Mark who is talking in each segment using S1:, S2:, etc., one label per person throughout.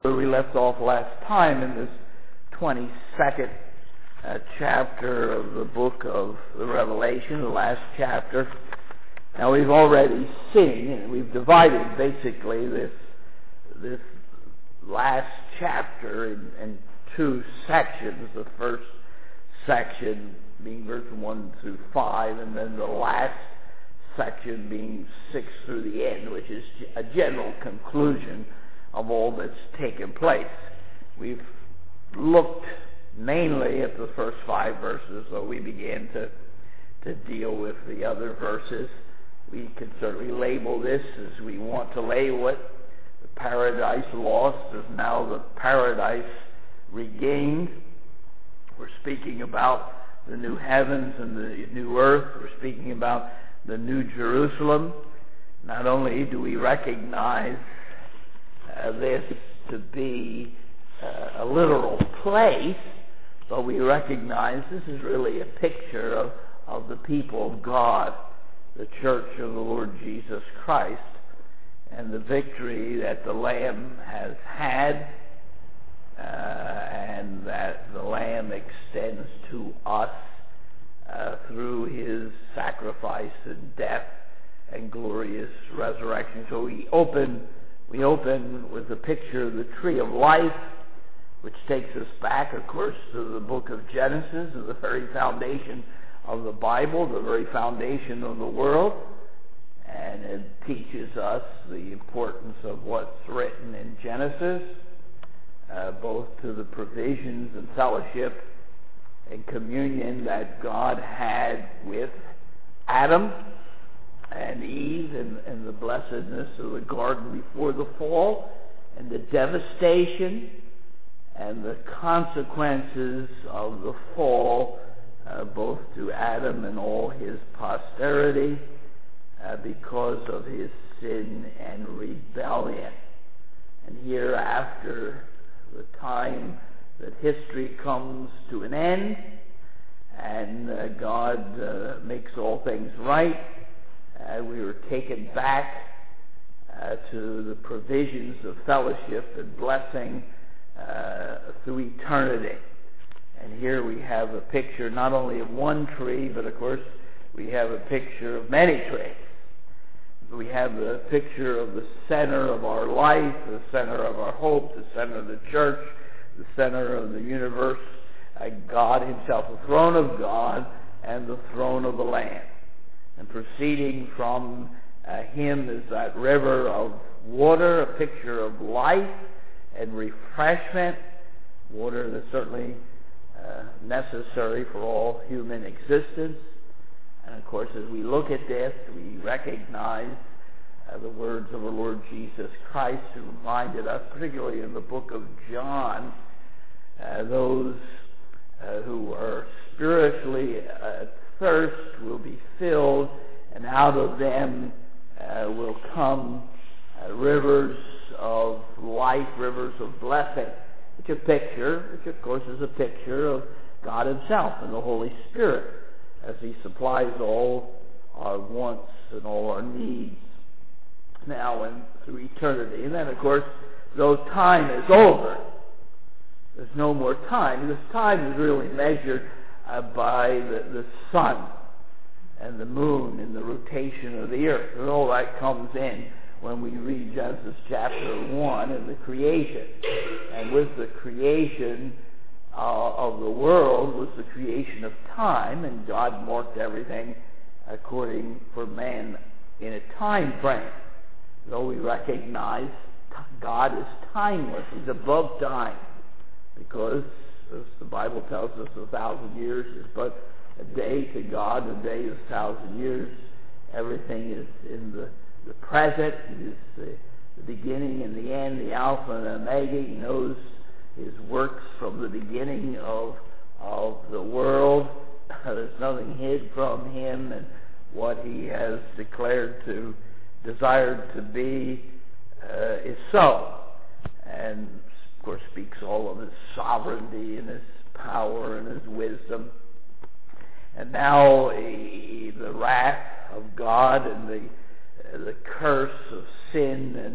S1: where we left off last time in this 22nd chapter of the book of the Revelation, the last chapter. Now we've already seen, and we've divided basically this last chapter in two sections. The first section being verse 1 through 5, and then the last section being 6 through the end, which is a general conclusion of all that's taken place. We've looked mainly at the first 5 verses, so we began to deal with the other verses. We can certainly label this as we want to label it. The paradise lost is now the paradise regained. We're speaking about the new heavens and the new earth. We're speaking about the new Jerusalem. Not only do we recognize this to be a literal place, but we recognize this is really a picture of the people of God, the church of the Lord Jesus Christ, and the victory that the Lamb has had, and that the Lamb extends to us through his sacrifice and death and glorious resurrection. So we open with the picture of the tree of life, which takes us back, of course, to the book of Genesis, the very foundation of the Bible, the very foundation of the world. And it teaches us the importance of what's written in Genesis, both to the provisions and fellowship and communion that God had with Adam and Eve and the blessedness of the garden before the fall, and the devastation and the consequences of the fall, both to Adam and all his posterity, because of his sin and rebellion. And here, after the time that history comes to an end, and God makes all things right, we were taken back to the provisions of fellowship and blessing through eternity. And here we have a picture not only of one tree, but of course we have a picture of many trees. We have the picture of the center of our life, the center of our hope, the center of the church, the center of the universe, God himself, the throne of God and the throne of the Lamb. And proceeding from him is that river of water, a picture of life and refreshment, water that's certainly necessary for all human existence. And of course, as we look at this, we recognize the words of our Lord Jesus Christ, who reminded us, particularly in the book of John, those who are spiritually thirst will be filled, and out of them will come rivers of life, rivers of blessing. Which of course is a picture of God himself and the Holy Spirit, as he supplies all our wants and all our needs now and through eternity. And then, of course, though time is over, there's no more time. This time is really measured by the sun and the moon and the rotation of the earth. And all that comes in when we read Genesis chapter 1 and the creation. And with the creation of the world was the creation of time, and God marked everything according for man in a time frame. Though we recognize God is timeless, he's above time, because as the Bible tells us, 1,000 years is but a day to God, a day is 1,000 years. Everything is in the present. He is the beginning and the end, the Alpha and Omega. He knows his works from the beginning of the world. There's nothing hid from him, and what he has desired to be is so. And of course speaks all of his sovereignty and his power and his wisdom. And now the wrath of God and the curse of sin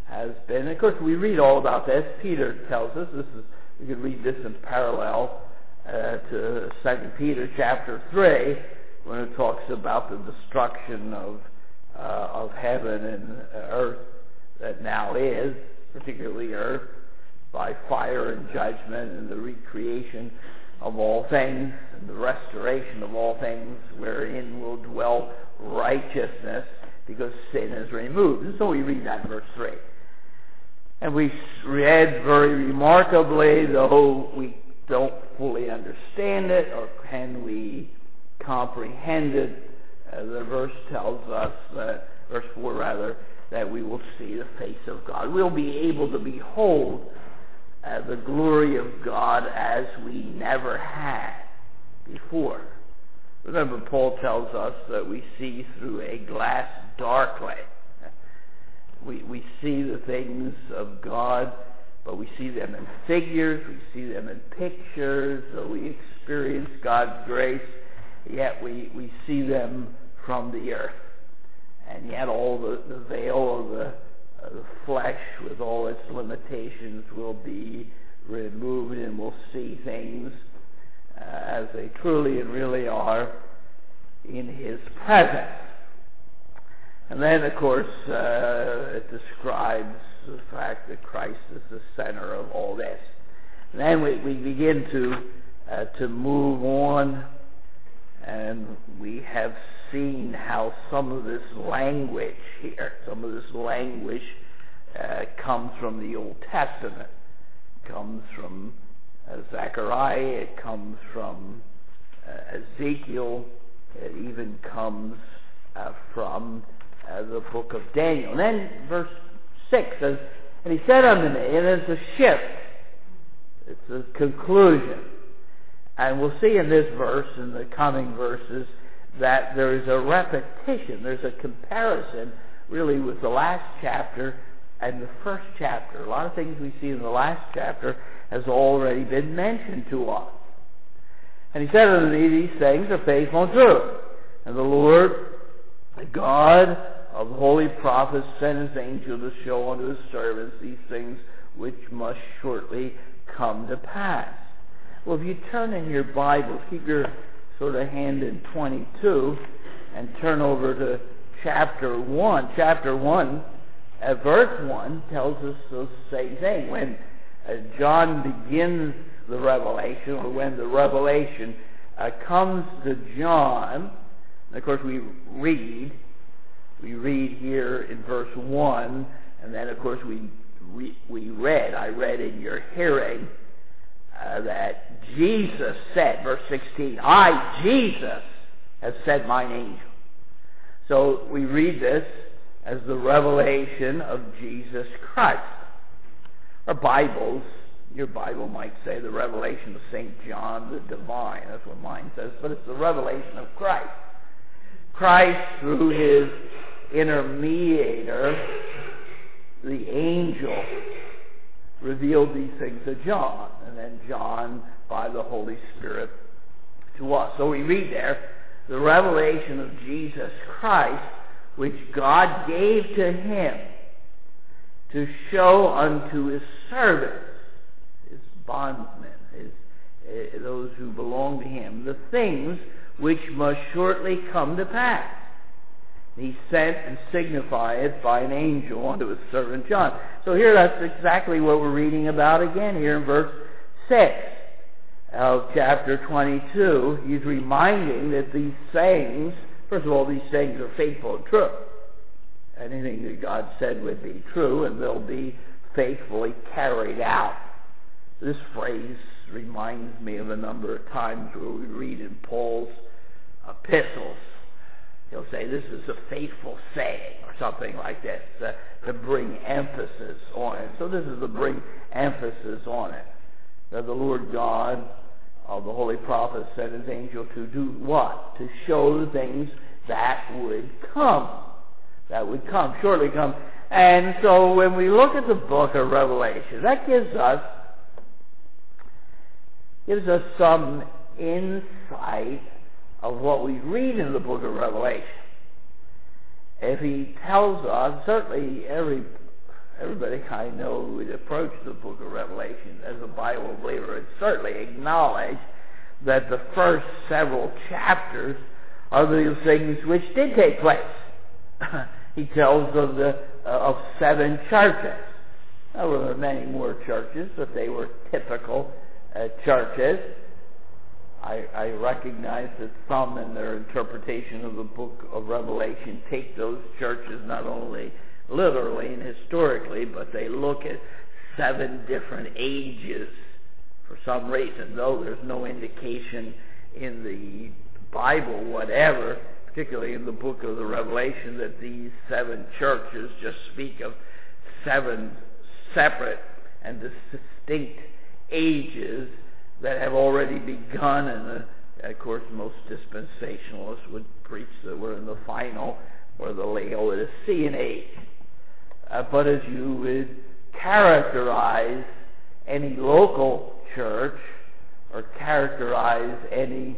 S1: has been. And of course, we read all about this. Peter tells us we could read this in parallel to 2 Peter chapter 3, when it talks about the destruction of heaven and earth that now is, particularly earth, by fire and judgment, and the recreation of all things, and the restoration of all things, wherein will dwell righteousness, because sin is removed. And so we read that in verse 3. And we read very remarkably, though we don't fully understand it, or can we comprehend it, the verse tells us, verse 4 rather, that we will see the face of God. We'll be able to behold the glory of God as we never had before. Remember, Paul tells us that we see through a glass darkly. We see the things of God, but we see them in figures, we see them in pictures, so we experience God's grace, yet we see them from the earth. And yet all the veil of the flesh with all its limitations will be removed, and we'll see things as they truly and really are in His presence. And then, of course, it describes the fact that Christ is the center of all this. And then we begin to move on, and we have seen how some of this language here, comes from the Old Testament. It comes from Zechariah, it comes from Ezekiel, it even comes from the book of Daniel. And then verse 6 says, "And he said unto me," and it's a shift, it's a conclusion. And we'll see in this verse, in the coming verses, that there is a repetition, there's a comparison really with the last chapter and the first chapter. A lot of things we see in the last chapter has already been mentioned to us. And he said unto me, "These things are faithful and true. And the Lord, the God of the holy prophets, sent His angel to show unto His servants these things which must shortly come to pass." Well, if you turn in your Bibles, keep your sort of hand in 22 and turn over to chapter 1. Chapter 1, verse 1 tells us the same thing. When John begins the revelation, or when the revelation comes to John, and of course we read here in verse 1, and then of course I read in your hearing, that Jesus said, verse 16, "I, Jesus, have sent mine angel." So we read this as the revelation of Jesus Christ. Our Bibles, your Bible might say the revelation of St. John the Divine. That's what mine says. But it's the revelation of Christ. Christ, through His intermediator, the angel, revealed these things to John, and then John by the Holy Spirit to us. So we read there the revelation of Jesus Christ, which God gave to Him to show unto His servants, His bondsmen, those who belong to Him, the things which must shortly come to pass. He sent and signified it by an angel unto His servant John. So here that's exactly what we're reading about again here in verse 6 of chapter 22. He's reminding that these sayings, first of all, these sayings are faithful and true. Anything that God said would be true, and they'll be faithfully carried out. This phrase reminds me of a number of times where we read in Paul's epistles. He'll say, "This is a faithful saying," or something like this, to bring emphasis on it. So this is to bring emphasis on it. That the Lord God of the holy prophets sent His angel to do what? To show the things that would come. That would come, shortly come. And so when we look at the book of Revelation, that gives us some insight of what we read in the book of Revelation. If He tells us, certainly every everybody I know who would approach the book of Revelation as a Bible believer would certainly acknowledge that the first several chapters are the things which did take place. He tells of 7 churches. Now, there were many more churches, but they were typical churches. I recognize that some in their interpretation of the book of Revelation take those churches not only literally and historically, but they look at 7 different ages for some reason, though there's no indication in the Bible whatever, particularly in the book of the Revelation, that these 7 churches just speak of 7 separate and distinct ages that have already begun, and of course most dispensationalists would preach that we're in the final or the Laodicean age. But as you would characterize any local church or characterize any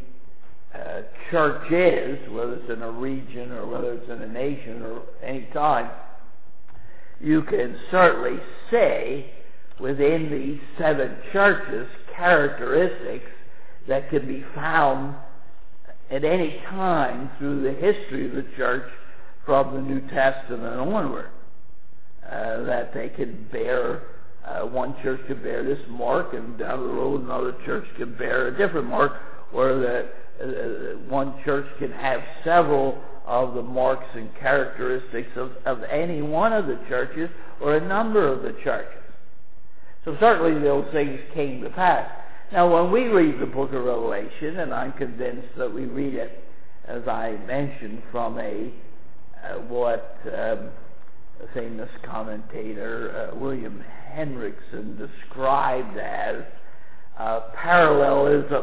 S1: churches, whether it's in a region or whether it's in a nation or any time, you can certainly say within these 7 churches characteristics that can be found at any time through the history of the church from the New Testament onward. That they can bear, one church can bear this mark, and down the road another church can bear a different mark, or that one church can have several of the marks and characteristics of any one of the churches or a number of the churches. So certainly those things came to pass. Now when we read the book of Revelation, and I'm convinced that we read it, as I mentioned, from what a famous commentator, William Hendrickson, described as parallelism,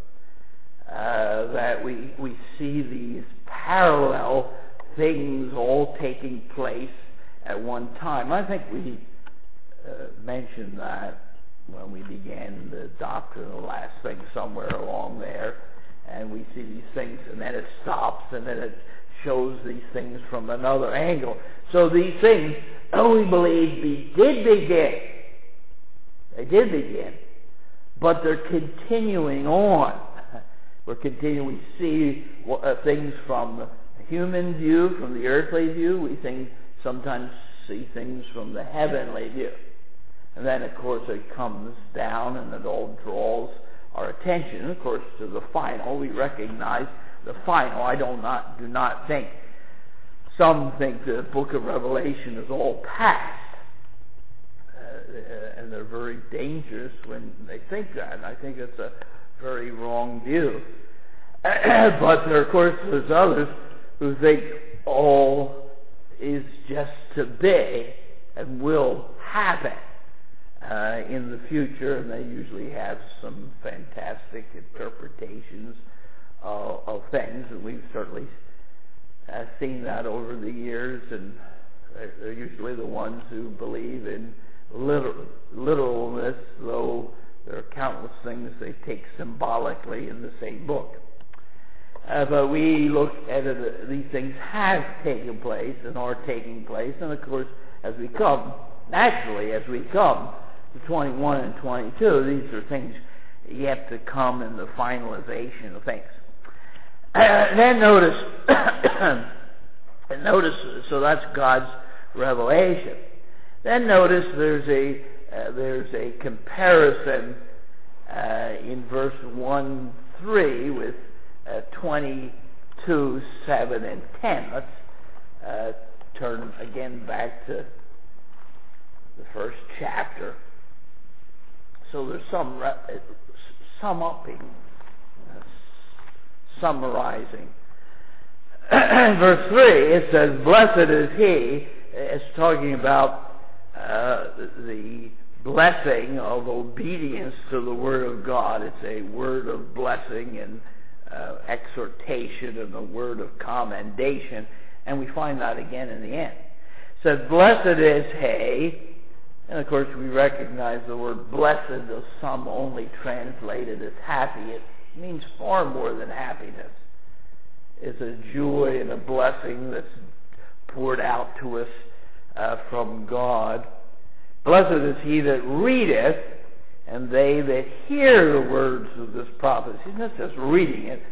S1: that we see these parallel things all taking place at one time. I think we mentioned that when we began the doctrine, the last thing somewhere along there, and we see these things, and then it stops, and then it shows these things from another angle. So these things, we believe, did begin. They did begin, but they're continuing on. We see things from the human view, from the earthly view. We sometimes see things from the heavenly view. And then, of course, it comes down and it all draws our attention, of course, to the final. We recognize the final. I do not think, some think the book of Revelation is all past. And they're very dangerous when they think that. And I think it's a very wrong view. But there, of course, there's others who think all is just to be and will happen in the future, and they usually have some fantastic interpretations of things, and we've certainly seen that over the years, and they're usually the ones who believe in literalness, though there are countless things they take symbolically in the same book. But we look at it, these things have taken place and are taking place, and of course, as we come to 21 and 22, these are things yet to come in the finalization of things. Then notice, so that's God's revelation. Then notice there's a comparison in verse 1-3 with 22, 7, and 10. Let's turn again back to the first chapter. So there's some summarizing. Verse 3, it says, "Blessed is he," it's talking about the blessing of obedience to the Word of God. It's a word of blessing and exhortation and a word of commendation, and we find that again in the end. It says, "Blessed is he," and of course we recognize the word blessed, though some only translate it as happy. It means far more than happiness. It's a joy and a blessing that's poured out to us from God. Blessed is he that readeth, and they that hear the words of this prophecy. He's not just reading it,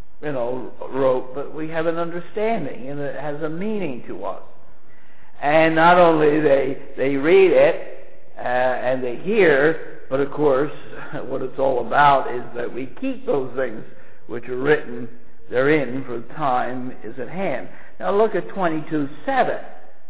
S1: wrote, but we have an understanding, and it has a meaning to us. And not only they read it and they hear, but of course, what it's all about is that we keep those things which are written therein, for time is at hand. Now look at 22:7.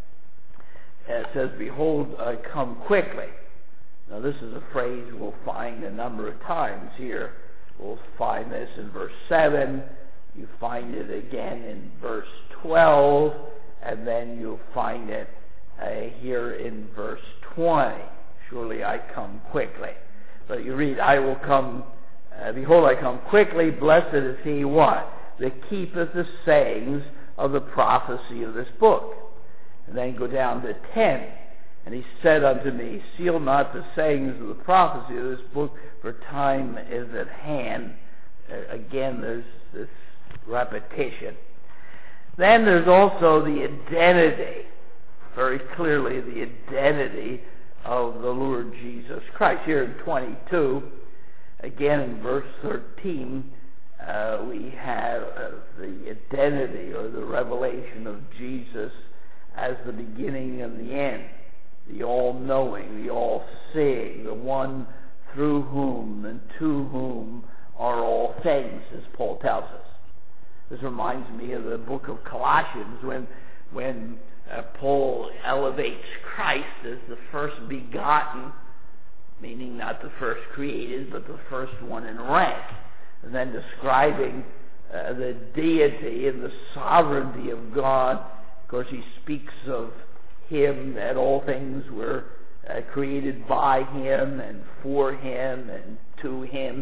S1: It says, "Behold, I come quickly." Now this is a phrase we'll find a number of times here. We'll find this in verse 7. You find it again in verse 12. And then you'll find it here in verse 20. "Surely I come quickly." But you read, "I will come, behold, I come quickly. Blessed is he," what? "That keepeth the sayings of the prophecy of this book." And then go down to 10. "And he said unto me, Seal not the sayings of the prophecy of this book, for time is at hand." Again, there's this repetition. Then there's also the identity, very clearly the identity of the Lord Jesus Christ. Here in 22, again in verse 13, we have the identity or the revelation of Jesus as the beginning and the end, the all-knowing, the all-seeing, the one through whom and to whom are all things, as Paul tells us. This reminds me of the book of Colossians when Paul elevates Christ as the first begotten, meaning not the first created, but the first one in rank, and then describing the deity and the sovereignty of God. Of course, he speaks of him, that all things were created by him and for him and to him.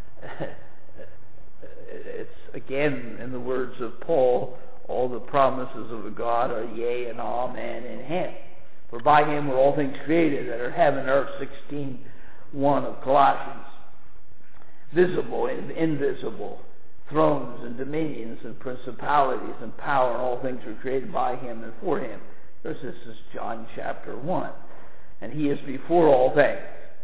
S1: It's again in the words of Paul, all the promises of God are yea and amen in him. For by him were all things created that are heaven and earth, 16:1 of Colossians. Visible and invisible, thrones and dominions and principalities and power, and all things were created by him and for him. Of course, this is John chapter 1. And he is before all things.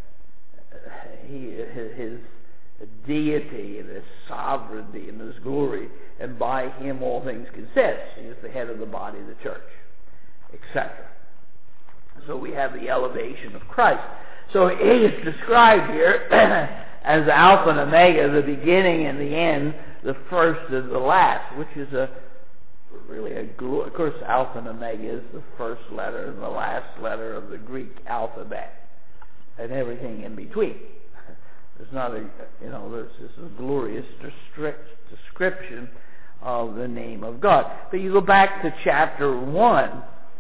S1: His deity and his sovereignty and his glory, and by him all things consist. He is the head of the body of the church, etc. So we have the elevation of Christ. So he is described here as Alpha and Omega, the beginning and the end, the first and the last, which is of course, Alpha and Omega is the first letter and the last letter of the Greek alphabet, and everything in between. There's not there's this glorious description of the name of God. But you go back to chapter 1,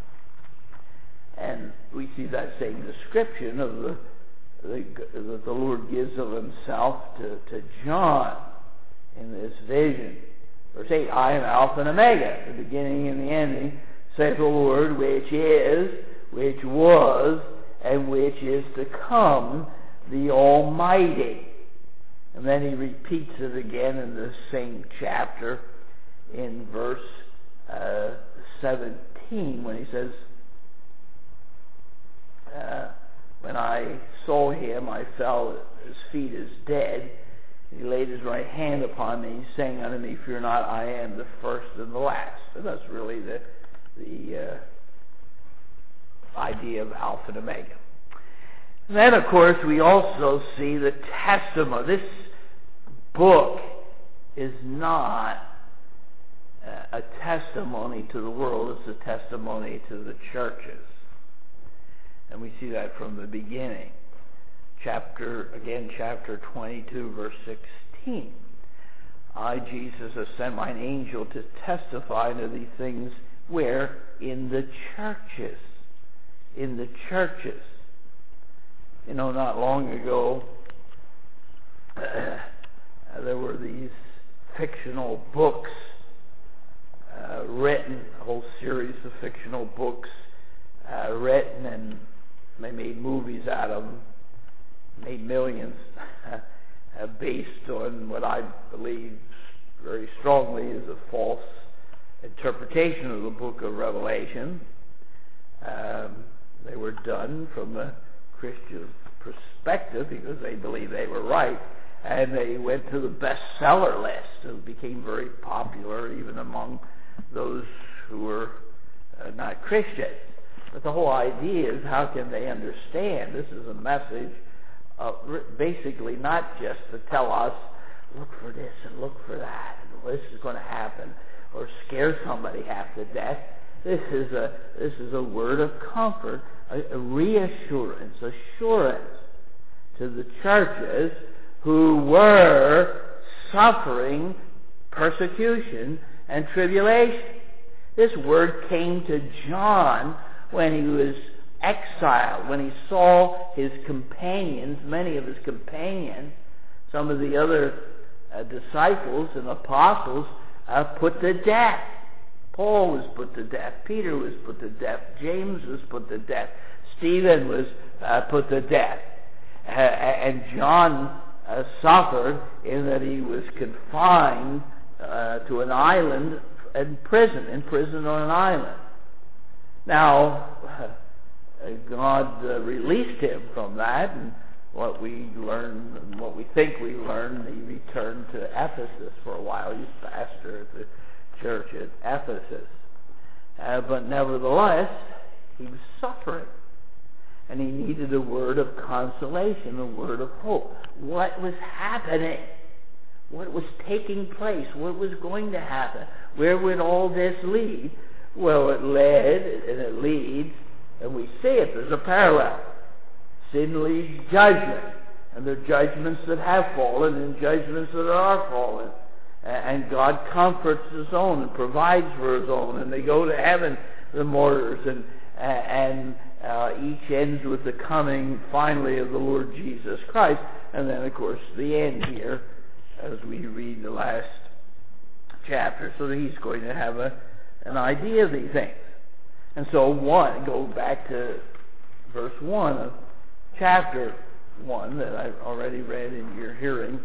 S1: and we see that same description of that the Lord gives of himself to John in this vision. Verse 8, "I am Alpha and Omega, the beginning and the ending, saith the Lord, which is, which was, and which is to come, the Almighty." And then he repeats it again in the same chapter in verse 17 when he says, "When I saw him, I fell at his feet as dead. He laid his right hand upon me, saying unto me, Fear not, I am the first and the last." And that's really the idea of Alpha and Omega. And then, of course, we also see the testimony. This book is not a testimony to the world. It's a testimony to the churches. And we see that from the beginning. Chapter 22, verse 16. "I, Jesus, have sent mine angel to testify to these things," where? In the churches. In the churches. Not long ago, there were these fictional books written, a whole series of fictional books written, and they made movies out of them, made millions, based on what I believe very strongly is a false interpretation of the book of Revelation. They were done from a Christian perspective because they believed they were right, and they went to the bestseller list and became very popular even among those who were not Christians. But the whole idea is, how can they understand? This is a message basically not just to tell us, look for this and look for that, and this is going to happen, or scare somebody half to death. This is a word of comfort, a reassurance, assurance to the churches who were suffering persecution and tribulation. This word came to John when he was exiled, when he saw his companions, many of his companions, some of the other disciples and apostles, put to death. Paul was put to death. Peter was put to death. James was put to death. Stephen was put to death. And John suffered in that he was confined to an island in prison on an island. Now, God released him from that, and what we learned, and what we think we learned, he returned to Ephesus for a while. He was pastor at the church at Ephesus. But nevertheless, he was suffering, and he needed a word of consolation, a word of hope. What was happening? What was taking place? What was going to happen? Where would all this lead? Well, it led, and it leads, and we see it. There's a parallel. Sin leads judgment, and there are judgments that have fallen and judgments that are fallen. And God comforts his own and provides for his own, and they go to heaven, the martyrs, and each ends with the coming, finally, of the Lord Jesus Christ. And then, of course, the end here, as we read the last chapter, so that he's going to have an idea of these things. And so, go back to verse 1 of chapter 1 that I've already read in your hearing.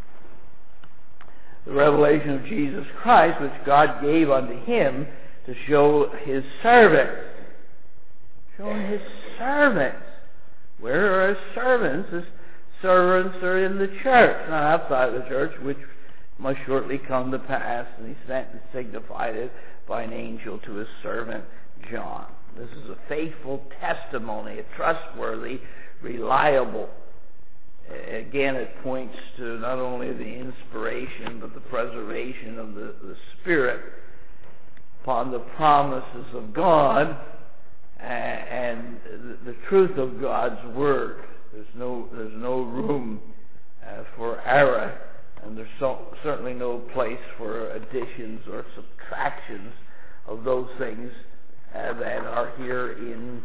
S1: The revelation of Jesus Christ, which God gave unto him to show his servants. Showing his servants. Where are his servants? His servants are in the church, not outside the church, which must shortly come to pass. And he sent and signified it by an angel to his servant John. This is a faithful testimony, a trustworthy, reliable. Again, it points to not only the inspiration, but the preservation of the Spirit upon the promises of God and the truth of God's Word. There's no room for error, and there's certainly no place for additions or subtractions of those things that are here in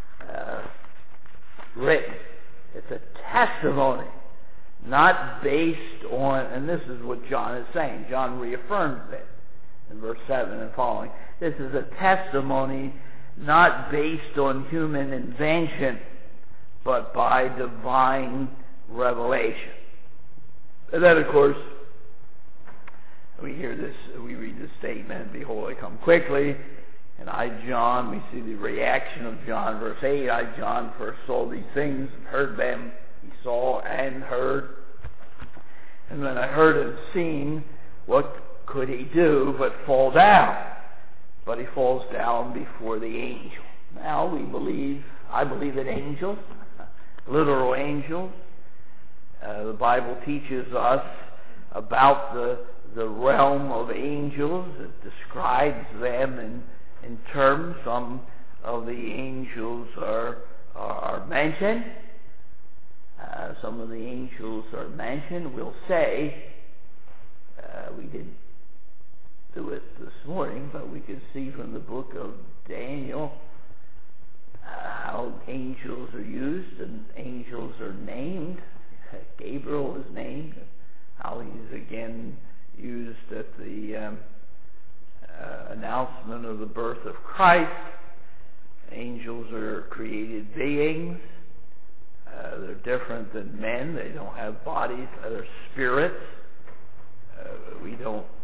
S1: written. It's a testimony, not based on, and this is what John is saying. John reaffirms it in verse 7 and following. This is a testimony not based on human invention, but by divine revelation. And then, of course, we read this statement, behold, I come quickly. And I, John, we see the reaction of John, verse 8, I, John, first saw these things, heard them. He saw and heard. And when I heard and seen, what could he do but fall down? But he falls down before the angel. Now, I believe in angels, literal angels. The Bible teaches us about the realm of angels. It describes them in terms. Some of the angels are mentioned. Some of the angels are mentioned. We'll say, we didn't do it this morning, but we can see from the book of Daniel how angels are used and angels are named. Gabriel is named. How he's again used at the announcement of the birth of Christ. Angels are created beings. They're different than men. They don't have bodies. They're spirits. We don't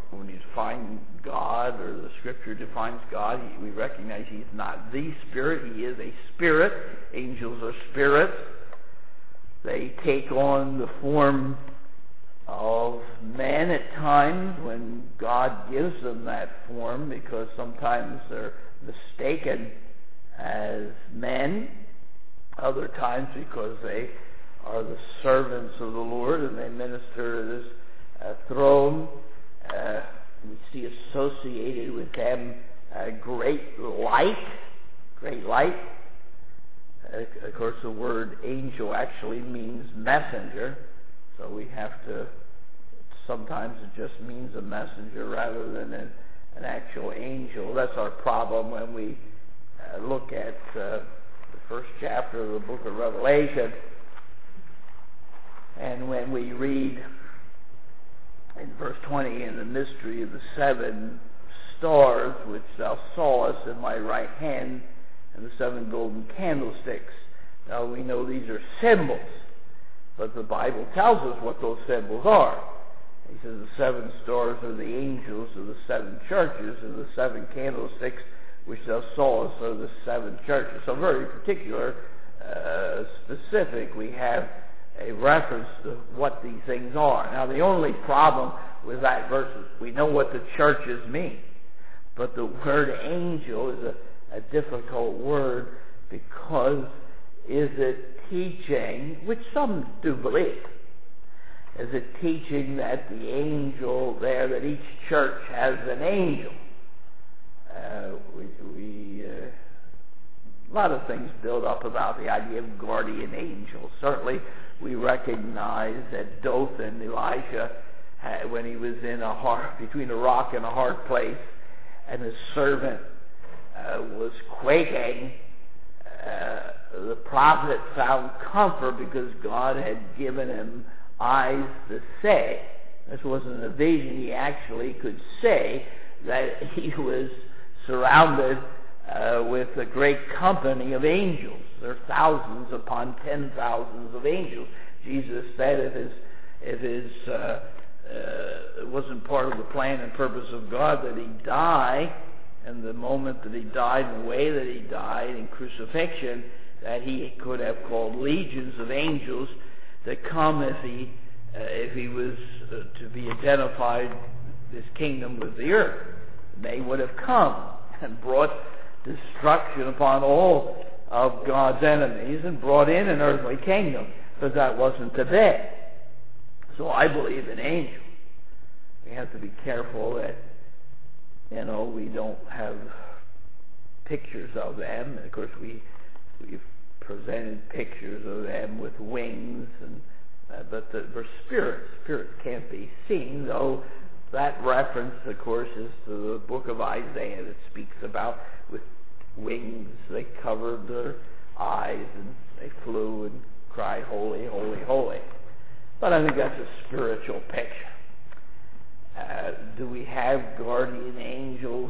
S1: when you define God, or the Scripture defines God, we recognize He's not the Spirit. He is a spirit. Angels are spirits. They take on the form of men at times when God gives them that form, because sometimes they're mistaken as men. Other times because they are the servants of the Lord and they minister to this throne. We see associated with them great light. Great light. Of course, the word angel actually means messenger. So we have to, sometimes it just means a messenger rather than an actual angel. That's our problem when we look at the first chapter of the book of Revelation. And when we read in verse 20, in the mystery of the 7 stars which thou sawest in my right hand, and the 7 golden candlesticks. Now we know these are symbols, but the Bible tells us what those symbols are. He says the 7 stars are the angels of the 7 churches, and the 7 candlesticks which thou sawest are the 7 churches. So very particular, specific. We have a reference to what these things are. Now the only problem with that verse is we know what the churches mean, but the word angel is a difficult word, because is it teaching, which some do believe, is it teaching that the angel there, that each church has an angel? A lot of things build up about the idea of guardian angels. Certainly we recognize that Dothan, Elijah, when he was in between a rock and a hard place, and his servant was quaking, the prophet found comfort because God had given him eyes to say. This wasn't a vision. He actually could say that he was surrounded with a great company of angels. There are thousands upon 10,000s of angels. Jesus said if it wasn't part of the plan and purpose of God that he die, and the moment that he died and the way that he died in crucifixion, that he could have called legions of angels to come if he was to be identified, this kingdom with the earth. They would have come and brought destruction upon all of God's enemies and brought in an earthly kingdom, but that wasn't to be. So I believe in angels. We have to be careful that we don't have pictures of them. Of course, we've presented pictures of them with wings, but they're spirits. Spirits can't be seen, though that reference, of course, is to the book of Isaiah that speaks about with wings they covered their eyes and they flew and cried, holy, holy, holy. But I think that's a spiritual picture. Do we have guardian angels?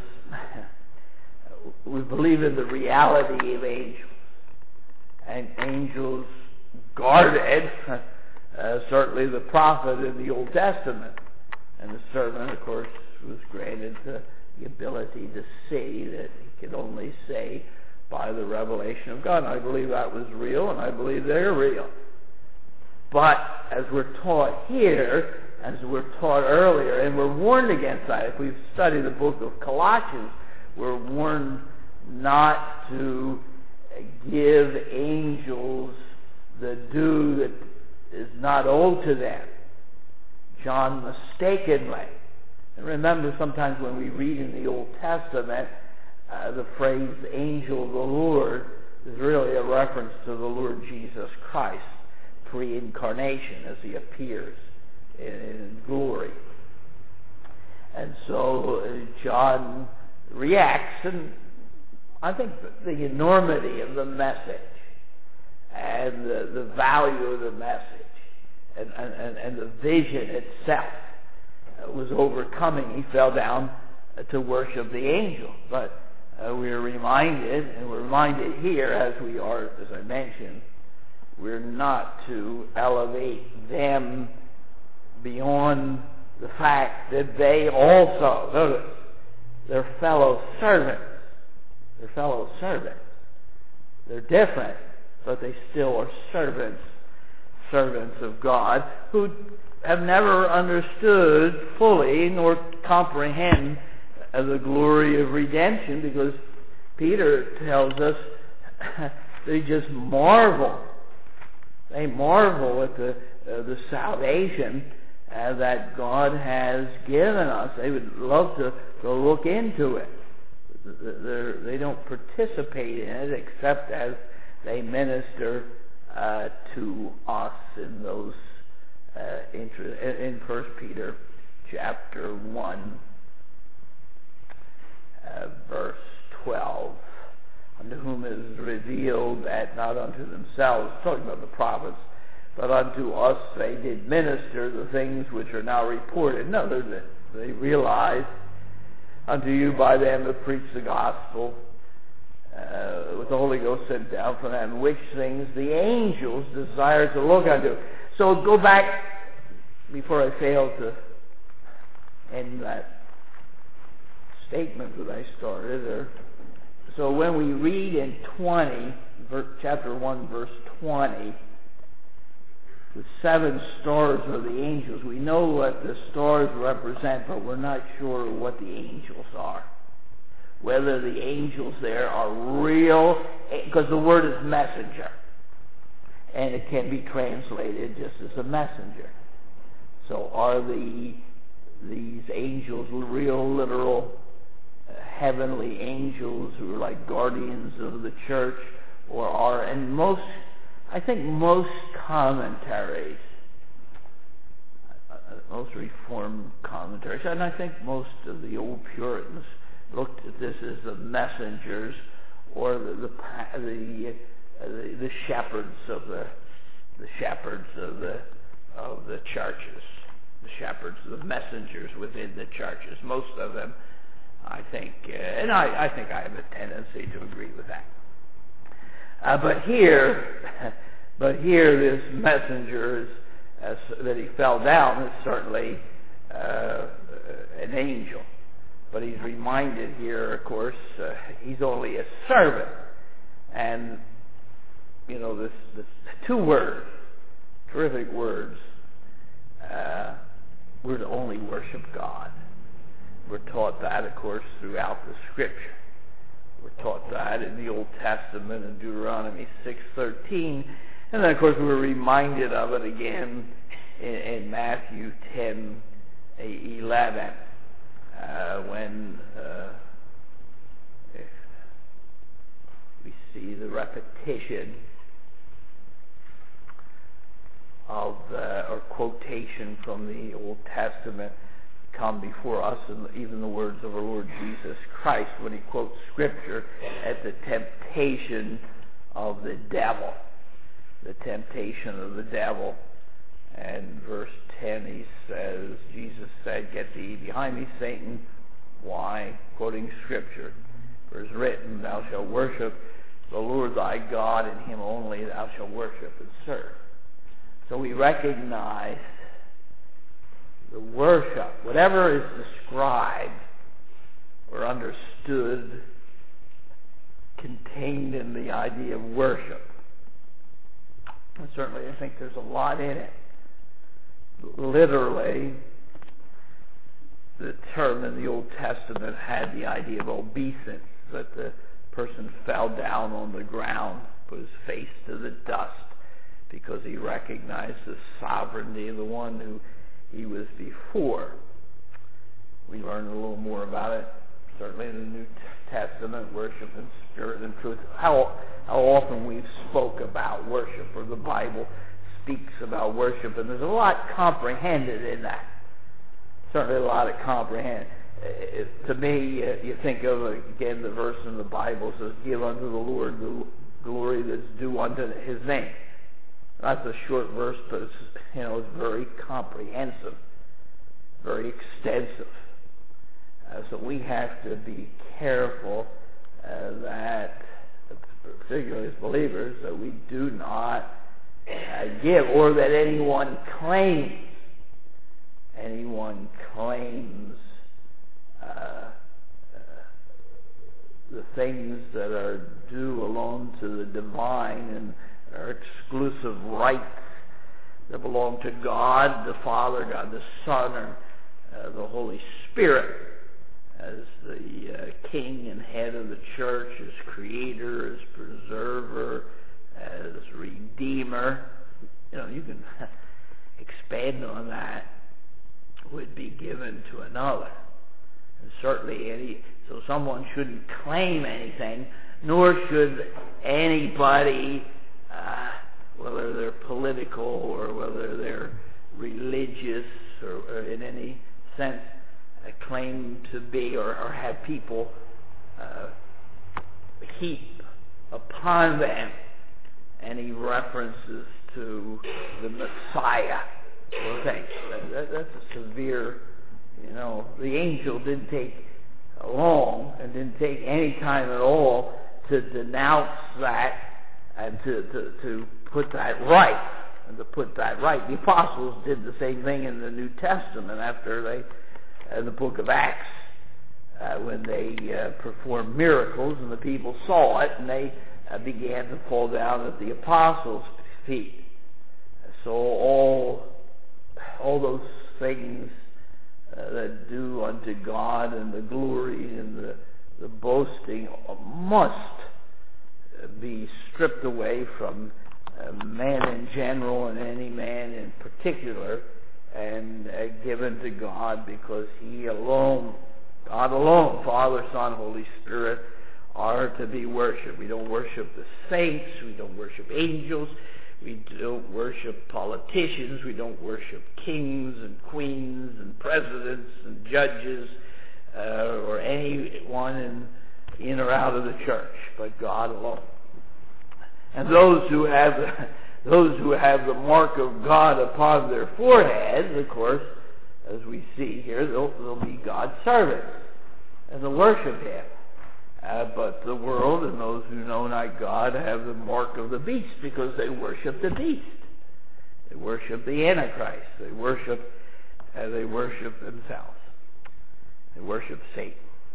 S1: We believe in the reality of angels. And angels guarded, certainly the prophet in the Old Testament. And the servant, of course, was granted the ability to see that he could only say by the revelation of God. And I believe that was real, and I believe they're real. But as we're taught here, as we're taught earlier, and we're warned against that. If we've studied the book of Colossians, we're warned not to give angels the due that is not owed to them. John mistakenly. And remember, sometimes when we read in the Old Testament, the phrase angel of the Lord is really a reference to the Lord Jesus Christ, pre-incarnation, as he appears in glory. And so John reacts, and I think the enormity of the message and the value of the message and the vision itself was overcoming. He fell down to worship the angel. But we are reminded, and we're reminded here, as we are, as I mentioned, we're not to elevate them beyond the fact that they also, notice, they're fellow servants. They're fellow servants. They're different, but they still are servants of God, who have never understood fully nor comprehend the glory of redemption, because Peter tells us they just marvel. They marvel at the salvation that God has given us. They would love to look into it. They don't participate in it except as they minister to us in those in 1 Peter chapter 1, verse 12. Unto whom is revealed that not unto themselves, talking about the prophets, but unto us they did minister the things which are now reported. No, they realized unto you by them that preach the gospel, with the Holy Ghost sent down from them, which things the angels desire to look unto. So go back, before I fail to end that statement that I started. So when we read in chapter 1, verse 20, the 7 stars are the angels. We know what the stars represent, but we're not sure what the angels are. Whether the angels there are real, because the word is messenger, and it can be translated just as a messenger. So are these angels real, literal, heavenly angels who are like guardians of the church, or are, and I think most commentaries, most Reformed commentaries, and I think most of the old Puritans looked at this as the messengers, or the shepherds of the churches, the shepherds, the messengers within the churches. Most of them, I think, and I think I have a tendency to agree with that. But here, this messenger that he fell down is certainly an angel. But he's reminded here, of course, he's only a servant. And, this 2 words, terrific words, we're to only worship God. We're taught that, of course, throughout the Scripture. We're taught that in the Old Testament in Deuteronomy 6:13. And then, of course, we're reminded of it again in Matthew 10:11. When we see the repetition of or quotation from the Old Testament come before us, and even the words of our Lord Jesus Christ when he quotes Scripture at the temptation of the devil. The temptation of the devil. And verse 10, he says, Jesus said, "Get thee behind me, Satan." Why? Quoting Scripture. For it is written, "Thou shalt worship the Lord thy God, and him only thou shalt worship and serve." So we recognize the worship, whatever is described or understood, contained in the idea of worship. And certainly I think there's a lot in it. Literally, the term in the Old Testament had the idea of obeisance, that the person fell down on the ground, put his face to the dust, because he recognized the sovereignty of the one who he was before. We learn a little more about it, certainly in the New Testament, worship in spirit and truth. How often we've spoke about worship, or the Bible speaks about worship, and there's a lot comprehended in that. Certainly a lot of comprehended. To me, you think of, again, the verse in the Bible says, "Give unto the Lord the glory that's due unto his name." That's a short verse, but it's very comprehensive, very extensive. So we have to be careful that, particularly as believers, that we do not give, or that anyone claims anyone claims the things that are due alone to the divine and are exclusive rights that belong to God the Father, God the Son, or the Holy Spirit as the king and head of the church, as creator, as preserver, as redeemer. You can expand on that, would be given to another. And certainly so someone shouldn't claim anything, nor should anybody, whether they're political or whether they're religious or in any sense, claim to be or have people heap upon them any references to the Messiah or things. That's a severe, the angel didn't take long and didn't take any time at all to denounce that and to put that right. And to put that right. The apostles did the same thing in the New Testament after in the book of Acts, when they performed miracles and the people saw it and they began to fall down at the apostles' feet. So all those things that do unto God and the glory and the boasting must be stripped away from man in general and any man in particular, and given to God, because He alone, God alone, Father, Son, Holy Spirit, are to be worshipped. We don't worship the saints, we don't worship angels, we don't worship politicians, we don't worship kings and queens and presidents and judges, or anyone in or out of the church, but God alone. And those who have the mark of God upon their foreheads, of course, as we see here, they'll be God's servants and they'll worship Him. But the world and those who know not God have the mark of the beast, because they worship the beast. They worship the Antichrist. They worship themselves. They worship Satan.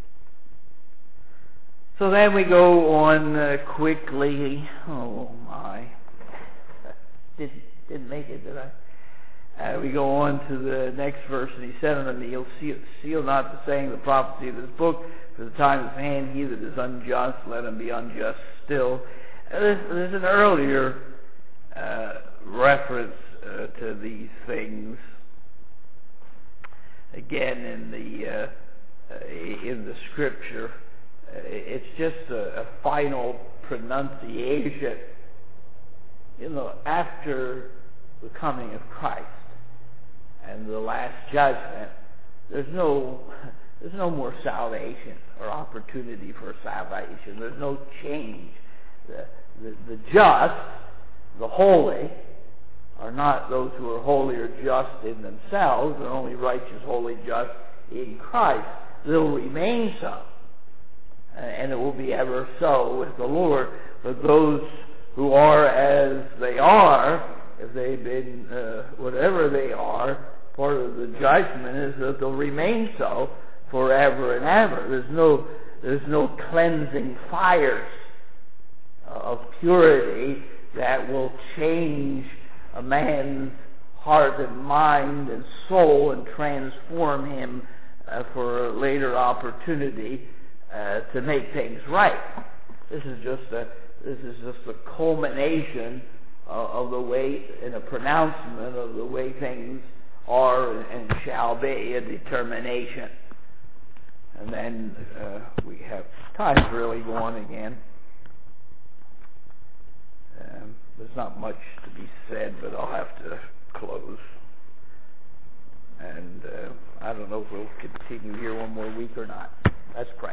S1: So then we go on quickly. Oh my! Didn't make it, did I? We go on to the next verse, and he said unto me, "You'll seal not the saying of the prophecy of this book, for the time is at hand. He that is unjust, let him be unjust still." There's an earlier reference to these things. Again, in the Scripture, it's just a final pronunciation. After the coming of Christ and the last judgment, there's no more salvation or opportunity for salvation. There's no change. The just, the holy, are not those who are holy or just in themselves. They're only righteous, holy, just in Christ. They'll remain so. And it will be ever so with the Lord. But those who are as they are, if they've been whatever they are, part of the judgment is that they'll remain so forever and ever. There's no cleansing fires of purity that will change a man's heart and mind and soul and transform him for a later opportunity to make things right. This is just the culmination of the way, in a pronouncement of the way things are and shall be, a determination. And then we have time to really go on again. There's not much to be said, but I'll have to close. And I don't know if we'll continue here one more week or not. Let's pray.